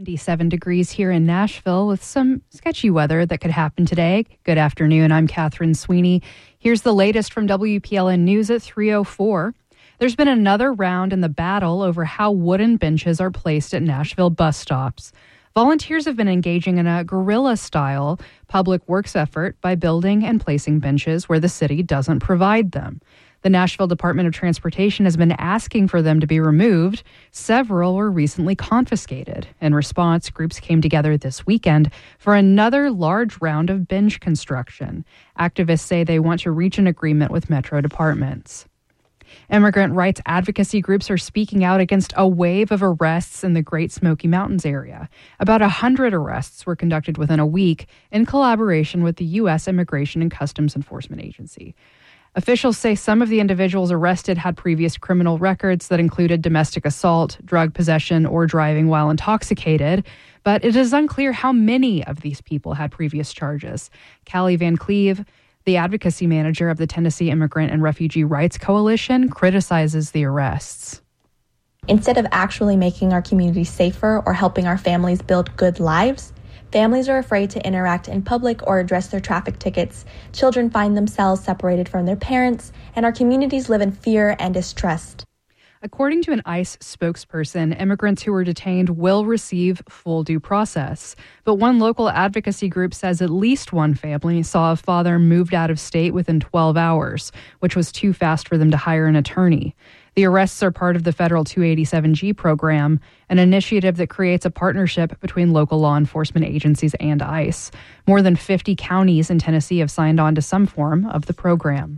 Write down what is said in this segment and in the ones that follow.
77 degrees here in Nashville with some sketchy weather that could happen today. Good afternoon. I'm Catherine Sweeney. Here's the latest from WPLN News at 3:04. There's been another round in the battle over how wooden benches are placed at Nashville bus stops. Volunteers have been engaging in a guerrilla-style public works effort by building and placing benches where the city doesn't provide them. The Nashville Department of Transportation has been asking for them to be removed. Several were recently confiscated. In response, groups came together this weekend for another large round of bench construction. Activists say they want to reach an agreement with metro departments. Immigrant rights advocacy groups are speaking out against a wave of arrests in the Great Smoky Mountains area. About 100 arrests were conducted within a week in collaboration with the U.S. Immigration and Customs Enforcement Agency. Officials say some of the individuals arrested had previous criminal records that included domestic assault, drug possession, or driving while intoxicated, but it is unclear how many of these people had previous charges. Callie Van Cleve, the advocacy manager of the Tennessee Immigrant and Refugee Rights Coalition, criticizes the arrests. Instead of actually making our communities safer or helping our families build good lives, families are afraid to interact in public or address their traffic tickets. Children find themselves separated from their parents, and our communities live in fear and distrust. According to an ICE spokesperson, immigrants who were detained will receive full due process. But one local advocacy group says at least one family saw a father moved out of state within 12 hours, which was too fast for them to hire an attorney. The arrests are part of the federal 287G program, an initiative that creates a partnership between local law enforcement agencies and ICE. More than 50 counties in Tennessee have signed on to some form of the program.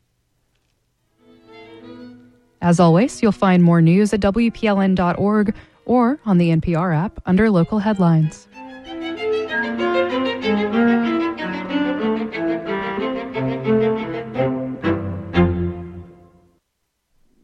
As always, you'll find more news at WPLN.org or on the NPR app under local headlines.